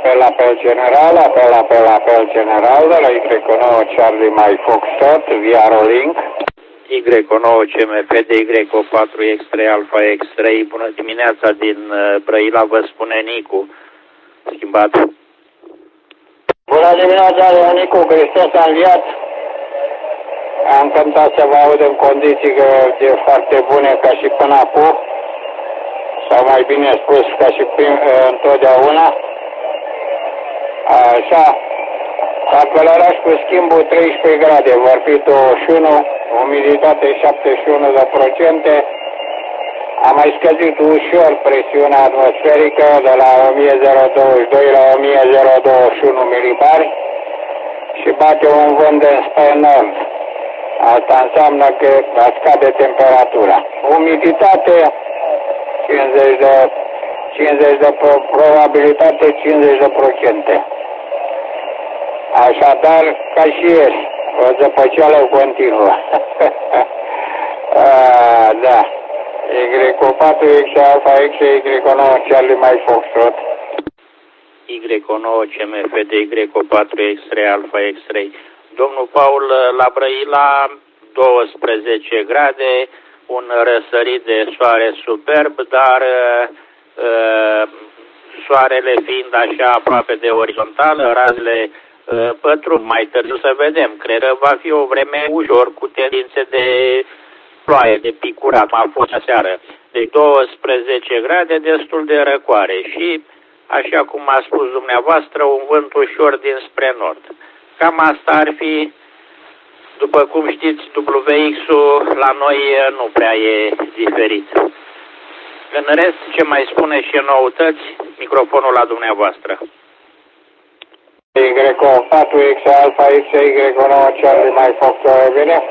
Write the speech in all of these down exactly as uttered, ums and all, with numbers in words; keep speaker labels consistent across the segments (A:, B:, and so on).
A: apel, apel general, apel, apel, apel general de la Y nouă Charlie My Foxtrot, via Rolling.
B: Y nouă C M F de Y patru X trei Alpha X trei, bună dimineața din Brăila, vă spune Nicu. Schimbat.
A: Bună dimineața, Nicu, Hristos a înviat. Am cântat să vă aud în condiții de foarte bune ca și până acum, sau mai bine spus ca și prim, întotdeauna. Așa, la Călăraș cu schimbul treisprezece grade, vor fi douăzeci și unu, umiditate șaptezeci și unu de procente. A mai scăzut ușor presiunea atmosferică de la o mie douăzeci și doi la o mie douăzeci și unu milibari și bate un vânt înspre nord. Asta înseamnă că va scade temperatura. Umiditate cincizeci de, cincizeci de probabilitate cincizeci de procente. Așadar, ca și ieri, o zăpăceală continuă. A, da. Y patru X Alpha X Y nouă Charlie My Foxtrot.
B: Y nouă C M F de Y patru X trei Alpha X trei. Domnul Paul, la Brăila douăsprezece grade, un răsărit de soare superb, dar uh, soarele fiind așa aproape de orizontală, razele uh, pătrund. Mai târziu să vedem, cred că va fi o vreme ușor cu tendințe de ploaie, de picurat, a fost aseară. Deci douăsprezece grade, destul de răcoare și, așa cum a spus dumneavoastră, un vânt ușor dinspre nord. Cam asta ar fi. După cum știți, W X-ul la noi nu prea e diferit. În rest, ce mai spune și noutăți, microfonul la dumneavoastră.
A: Y patru X Alpha X Y nouă Charlie My Foxtrot, bine?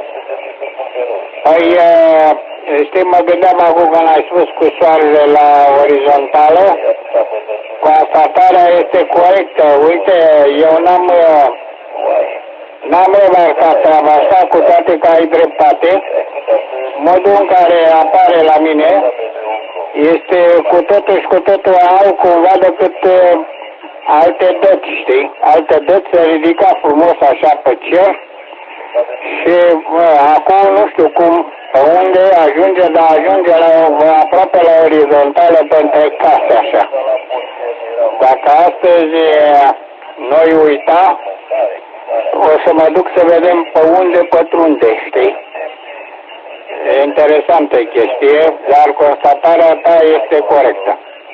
A: Păi, știi, mă gândeam acum când ai spus cu soarele la orizontală, constatarea este corectă. Uite, eu n-am n-am remarcat treaba asta, cu toate că ai dreptate. Modul în care apare la mine este cu totul și cu totul alt cumva decât alte dăți, știi? Alte dăți se ridica frumos așa pe cer și bă, acum nu știu cum, pe unde ajunge, dar ajunge la, aproape la orizontală pentru case așa. Dacă astăzi noi uita, o să mă duc să vedem pe unde pătrunde, știi? E interesantă chestie, dar constatarea ta este corectă.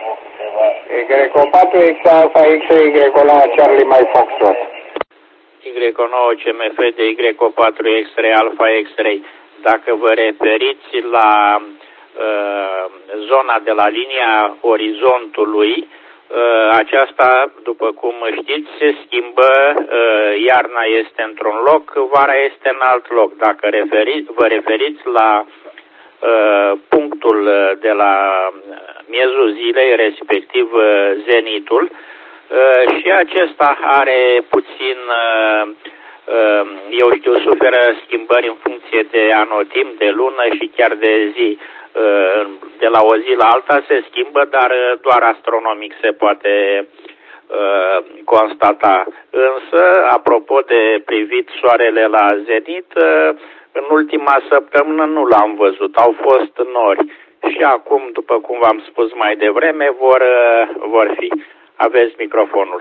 A: Y patru X Alpha X Y nouă Charlie My Foxtrot.
B: Y nouă C M F de Y patru X trei Alpha X trei. Dacă vă referiți la uh, zona de la linia orizontului, uh, aceasta, după cum știți, se schimbă, uh, iarna este într-un loc, vara este în alt loc. Dacă referiți, vă referiți la uh, punctul de la miezul zilei, respectiv uh, zenitul, uh, și acesta are puțin, uh, uh, eu știu, suferă schimbări în funcție de anotimp, de lună și chiar de zi. Uh, de la o zi la alta se schimbă, dar doar astronomic se poate uh, constata. Însă, apropo de privit soarele la zenit, uh, în ultima săptămână nu l-am văzut, au fost nori. Și acum, după cum v-am spus mai devreme, vor, vor fi. Aveți microfonul.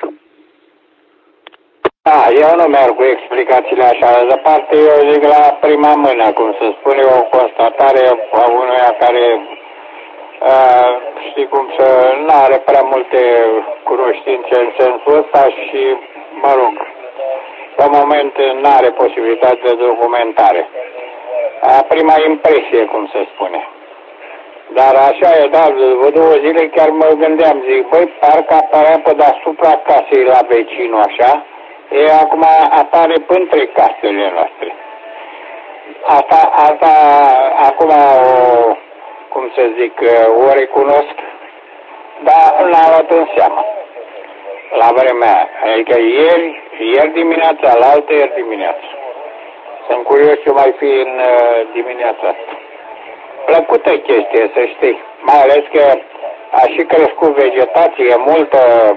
A: Da, eu nu merg cu explicațiile așa. De parte, eu zic la prima mână, cum se spune, o constatare a unuia care, uh, știi cum, să nu are prea multe cunoștințe în sensul ăsta și, mă rog, pe moment nu are posibilitate de documentare. A prima impresie, cum se spune. Dar așa e, da, vă două zile chiar mă gândeam, zic, băi, parcă apărea pe deasupra casei la vecinul, așa, e acum apare pântre casele noastre. Asta, asta, acum, o, cum să zic, o recunosc, dar n-am luat în seamă. La vremea, adică ieri, ieri dimineața, la altă ieri dimineața. Sunt curios ce mai fi în dimineața asta. Plăcută chestie, să știi, mai ales că a și crescut vegetație multă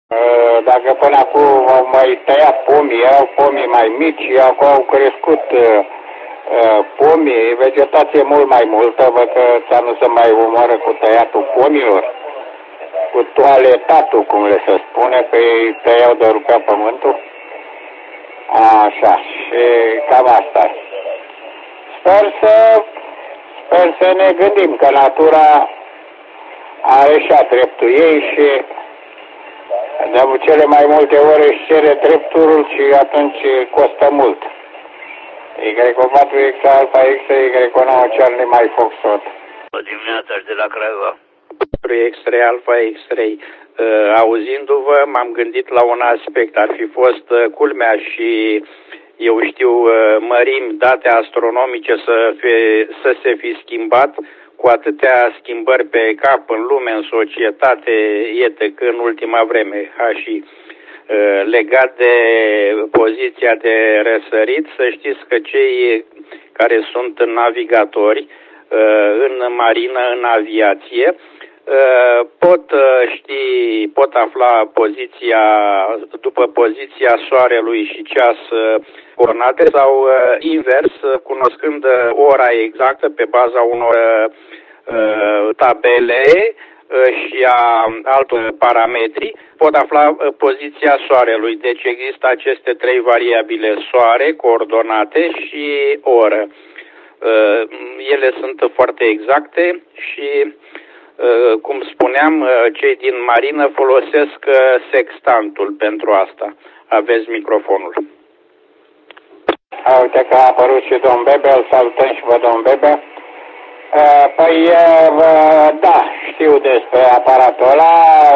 A: Dacă până acum au mai tăiat pomii, erau pomii mai mici, acum au crescut pomii, vegetație mult mai multă, văd că ți-a nu se mai omoară cu tăiatul pomilor, cu toaletatul, cum le se spune, că ei tăiau de rupea pământul. Așa, și cam asta. Sper să, sper să ne gândim că natura are și a dreptul ei și de cele mai multe ori își cere dreptul și atunci costă mult. Y patru X Alpha X, Y nouă Charlie mai Foxtrot.
C: O dimineața de la Craiova.
B: patru X-ray Alpha X-ray. Uh, auzindu-vă, m-am gândit la un aspect. Ar fi fost uh, culmea și, eu știu, uh, mărimi, date astronomice să, fie, să se fi schimbat cu atâtea schimbări pe cap în lume, în societate, et cetera în ultima vreme. Ha, și uh, legat de poziția de răsărit, să știți că cei care sunt navigatori uh, în marină, în aviație, pot ști, pot afla poziția, după poziția soarelui și ceas coordonate sau invers, cunoscând ora exactă pe baza unor tabele și a altor parametri, pot afla poziția soarelui. Deci există aceste trei variabile: soare, coordonate și oră. Ele sunt foarte exacte și, cum spuneam, cei din marină folosesc sextantul pentru asta. Aveți microfonul.
A: Uite că a apărut și domn Bebe, îl salutăm și vă domn Bebe. Păi, da, știu despre aparatul ăla,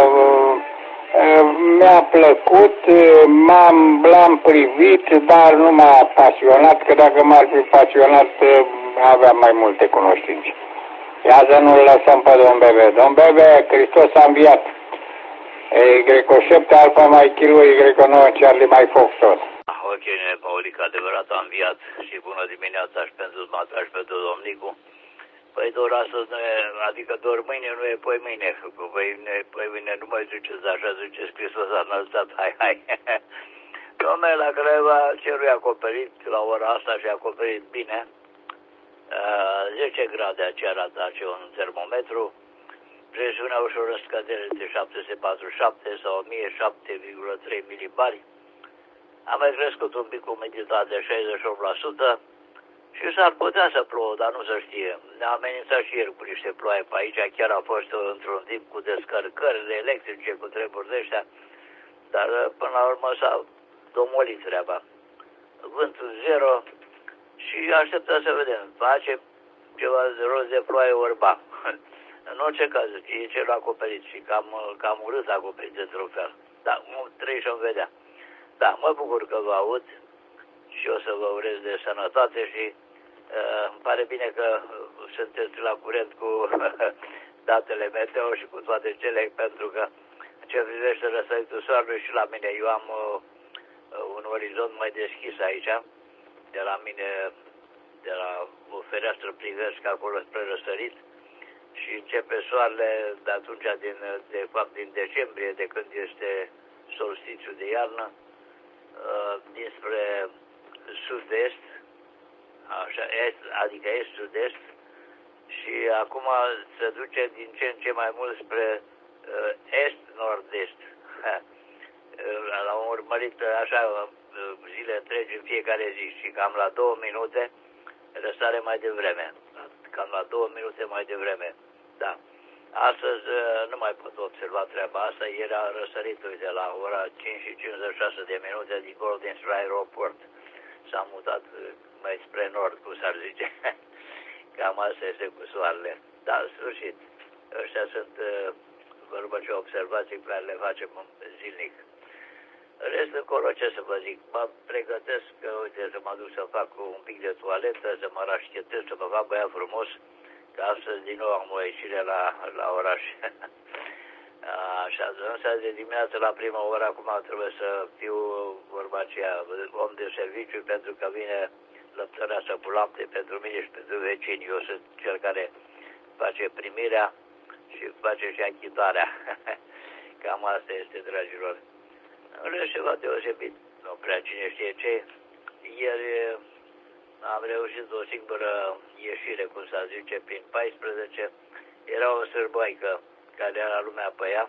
A: mi-a plăcut, m-am, l-am privit, dar nu m-a pasionat, că dacă m-ar fi pasionat, aveam mai multe cunoștințe. Ia să nu-l lăsăm pe domn Bebe. Domn Bebe, Hristos a înviat. Y șapte Alfa mai Kilo, Y nouă Charlie mai Foxtrot.
C: Ok, nene Paulic, adevărat a înviat și bună dimineața și pentru dumneavoastră și pentru domnicu. Păi doar astăzi, nu e, adică doar mâine, nu e păi mâine. Păi mâine, păi mâine nu mai ziceți așa, ziceți Hristos a înălțat, hai, hai. Dom'le, la Craiova cerul e acoperit la ora asta și e acoperit bine. zece grade aceea arată așa un termometru, presiunea ușor în scădere de șapte sute patruzeci și șapte sau o mie șapte virgulă trei milibari. A mai crescut un pic umiditate de șaizeci și opt la sută și s-ar putea să plouă, dar nu se știe. Ne-a amenințat și ieri cu niște ploaie pe aici, chiar a fost într-un timp cu descărcările electrice, cu treburi de ăștia, dar până la urmă s-a domolit treaba. Vântul zero. Și așteptăm să vedem. Face ceva de rost de ploaie orba. În orice caz, e cel acoperit și cam, cam urât acoperit într-un fel. Da, trebuie să-mi vedea. Da, mă bucur că vă aud și o să vă urez de sănătate și uh, îmi pare bine că sunteți la curent cu datele meteo și cu toate cele, pentru că ce privește răsăritul soarelui și la mine, eu am uh, un orizont mai deschis aici. De la mine, de la o fereastră privesc acolo spre răsărit și începe soarele de atunci, din, de fapt din decembrie, de când este solstițiu de iarnă, dinspre sud-est, așa, est, adică est-sud-est, și acum se duce din ce în ce mai mult spre est-nord-est. L-am urmărit așa zile întregi în fiecare zi și cam la două minute răsare mai devreme. Cam la două minute mai devreme. Da. Astăzi nu mai pot observa treaba asta. Ieri a răsărit de la ora cinci și cincizeci și șase de minute dincolo dinspre aeroport. S-a mutat mai spre nord, cum s-ar zice. Cam asta este cu soarele. Da, în sfârșit. Ăștia sunt vorba ce observații pe care le facem zilnic. Rest încolo, ce să vă zic, mă pregătesc, că, uite, să mă duc să fac un pic de toaletă, să mă rașchetez, să mă fac băiat frumos, că astăzi din nou am o ieșire la, la oraș. Așa, însă de dimineață la prima oră, acum trebuie să fiu, vorba aceea, om de serviciu, pentru că vine lăptăreasa cu lapte pentru mine și pentru vecini. Eu sunt cel care face primirea și face și achitarea. Cam asta este, dragilor. În rest, ceva deosebit. Nu prea cine știe ce. Ieri am reușit o singură ieșire, cum să zice, prin paisprezece. Era o sârboaică care era lumea pe ea.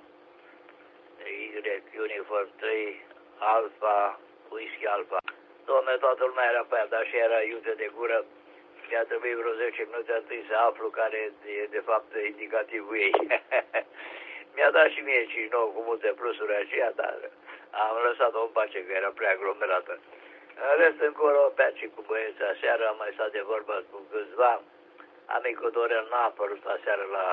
C: Y, Uniform trei, Alfa, Whisky Alfa. Dom'le, toată lumea era pe ea, dar și era iute de gură. Mi-a trebuit vreo zece minute întâi să aflu care e de fapt indicativul ei. Mi-a dat și mie cinci nouă cu multe plusuri aceea, dar am lăsat-o în pace că era prea aglomerată. În rest, încolo, pe aici cu băieții aseară, am mai stat de vorbă cu câțiva. Amicul Dorel n-a apărut aseară la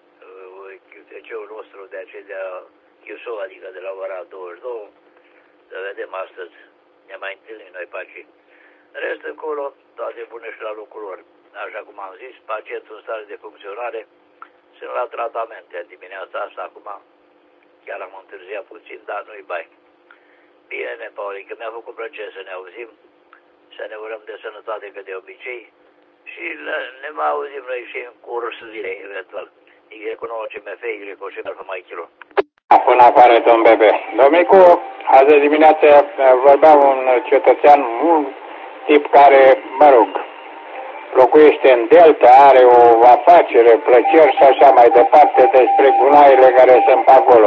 C: chiteul uh, nostru de aceea de Chiusou, adică de la ora douăzeci și două. Să vedem astăzi. Ne mai întâlnim noi pe aici. În rest, încolo, toate bune și la locul lor. Așa cum am zis, pacientul în stare de funcționare. Sunt la tratamente dimineața asta, acum chiar am întârziat puțin, dar nu-i bai. Bine, Paulică, mi-a făcut plăcere să ne auzim, să ne urăm de sănătate ca de obicei și ne mai auzim noi și în cursul zilei, eventual. Y cu nouă C M F, Y cu C alfa mai kilo.
A: Până apare, domn Bebe. Domnicu, azi de dimineață vorbea un cetățean, un tip care, mă rog, locuiește în Delta, are o afacere, plăceri și așa mai departe despre gunoaiele care sunt pe acolo.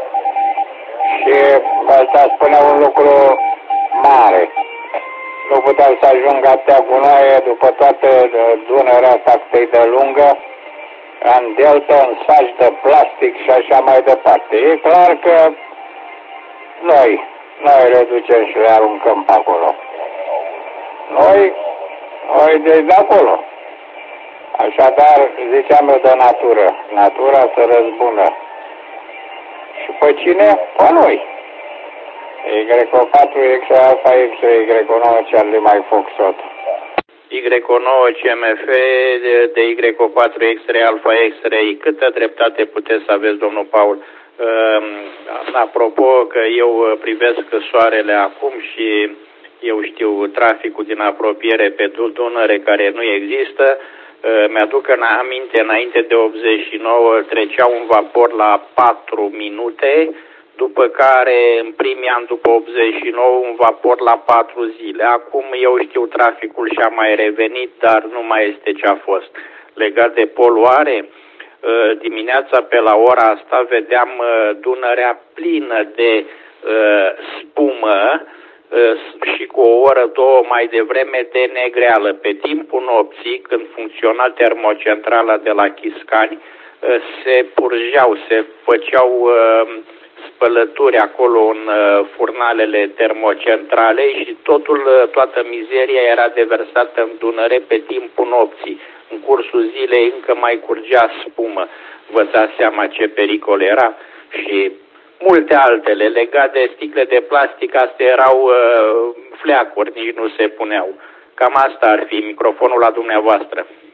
A: Și ăsta spunea un lucru mare. Nu puteau să ajungă atâtea gunoaie după toată Dunărea asta cât e de lungă, în Delta, în saci de plastic și așa mai departe. E clar că noi, noi reducem și le aruncăm pe acolo. Noi, noi de, de acolo. Așadar, ziceam eu de natură. Natura să răzbună. Și pe cine? Pe noi. Y patru X Alfa X Y nouă Charlie Mike Foxtrot.
B: Y nouă C M F de, de Y patru X-Ray Alfa X-Ray. Câtă dreptate puteți să aveți, domnul Paul? Uh, apropo că eu privesc soarele acum și eu știu traficul din apropiere pe Dunăre care nu există. Uh, mi-aduc în aminte, înainte de optzeci și nouă trecea un vapor la patru minute, după care în primii ani după optzeci și nouă un vapor la patru zile. Acum eu știu traficul și-a mai revenit, dar nu mai este ce a fost. Legat de poluare, dimineața pe la ora asta vedeam Dunărea plină de spumă și cu o oră, două mai devreme de negreală. Pe timpul nopții, când funcționa termocentrala de la Chiscani, se purgeau, se făceau spălături acolo în furnalele termocentrale și totul, toată mizeria era deversată în Dunăre pe timpul nopții. În cursul zilei încă mai curgea spumă. Vă dați seama ce pericol era? Și multe altele legate de sticle de plastic, astea erau uh, fleacuri, nici nu se puneau. Cam asta ar fi microfonul la dumneavoastră.